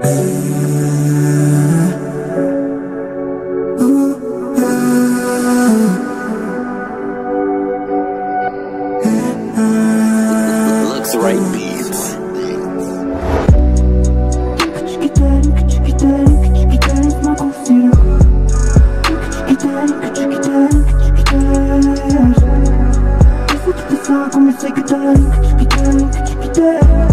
Looks right beats. Küçük giderim smoke zero. Küçük giderim Essa que te sabe comecei giderim küçük giderim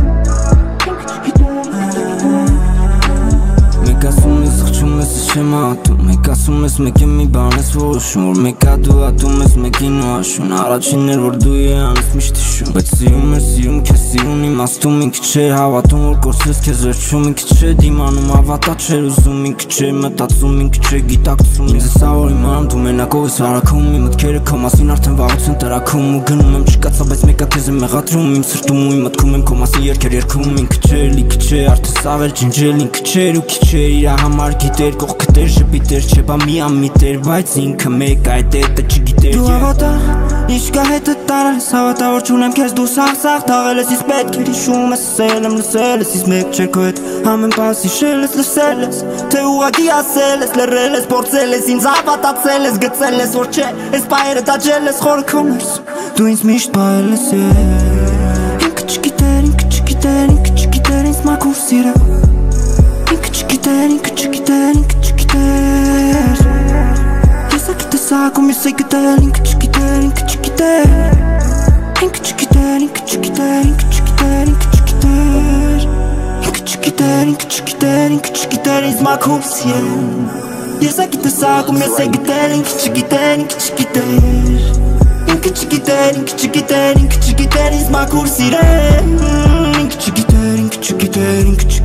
Մեկ ասում ես խղճում ես շեմ ատում Մեկ ասում ես մեկի մի բան ես ոշում Որ մեկա դու ատում ես մեկին ու աշուն Առաջինն էր որ դու է անս միշտ հիշում Բայց սիրում էր սիրում քեզ սիրուն իմաստում Ինքը չէր հավատում որ կորսես քեզ վերջում Ինքը չէ դիմանում ավատա չէր ուզում Ինքը չէ մտածում ինքը չէ գիտակցում Ինձ էսա որ իմանամ դու մենակով ես հարաքում Իմ մտքերը քո մասին արդեն վաղուց են տրաքում Ու գնում եմ չկացա բայց մեկա քեզ եմ մեղադրում Իմ սրտում ու իմ մտքում եմ քո մասին երգեր երգում Ինքը չէր լիքը չէ արդեն սաղ էր ջնջել Ինքը չէր ու քիչ էր իրա համար գիտեր Կողքը տեր շպիտեր չէ բա մի ամիտեր Բայց ինքը մեկ այդ հետը չգիտեր Դու հավատա ինչ կա հետը տարես Հավատա որ չունեմ քեզ դու սաղ թաղել ես Իսկ պետք էր հիշում ես սել եմ լսել ես Իսկ մեկ չէր քո հետ ամեն պաս հիշել ես լսել ես Թե ուղղակի ասել ես լրել ես փորձել ես Ինձ հավատացել ես գծել ես որ չէ Այս պահերը տաճել ես խորը քոնես Դու ինձ միշտ պահել ես Ինքը չգիտեր ինձ մաքուր սիրը Ինքը չգիտեր Ես ակի տեսակում ես է գտել Ինքը չգիտեր Ինձ մաքուր սիրը Ես ակի տեսակում ես է գտել Ինքը չգիտեր Ինձ մաքուր սիրը Ինքը չգիտեր